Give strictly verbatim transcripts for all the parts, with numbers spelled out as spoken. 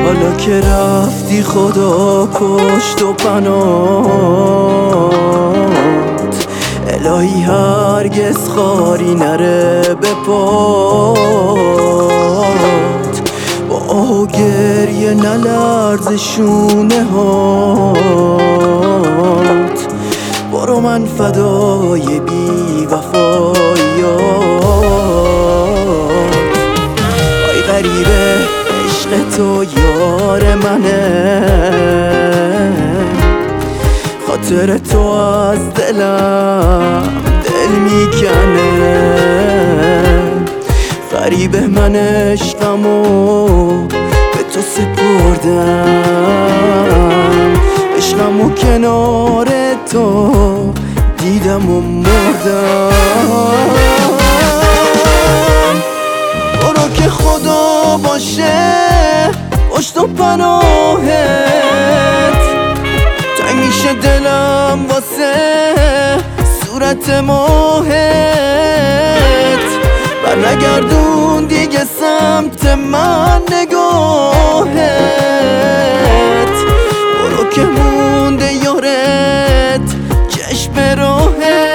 حالا که رفتی خدا پشت و پناهت، الهی هرگز خاری نره به پات. با آه و گریه نلرز شونه هات، برو من فدای بی وفاییات. آی غریبه عشق تو یار منه، خاطر تو از دلم دل میکنه. غریبه من عشقمو به تو سپردم، عشقمو کنار تو دیدم و مردم. برو که خدا باشه پشت و پناهت، تنگ میشه دلم واسه صورت ماهت. بر نگردون دیگه سمت من نگاهت، برو که مونده یارت چشم راهت.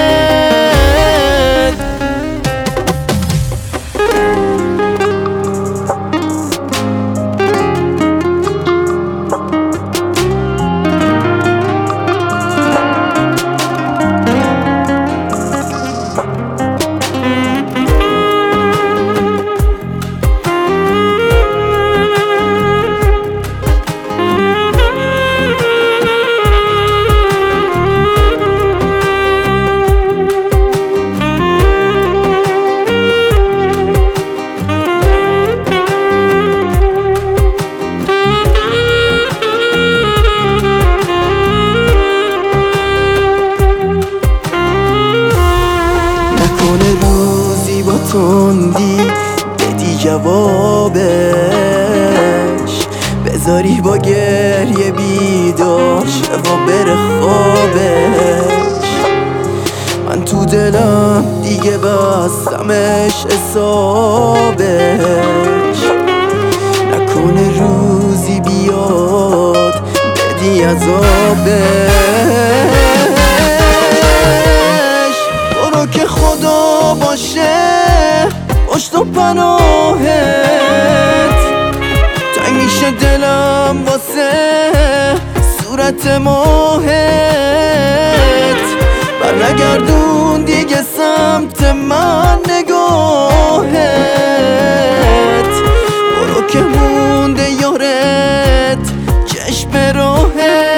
نکنه روزی با تندی بدی جوابش، بذاری با گریه بیدار شه و بره خوابش. من تو دلم دیگه بستمش حسابش، نکنه روزی بیاد بدی عذابش. برو که خدا باشه پشت و پناهت، تنگ میشه دلم واسه صورت ماهت. بر نگردون دیگه سمت من نگاهت، برو که مونده یارت چشم راهت.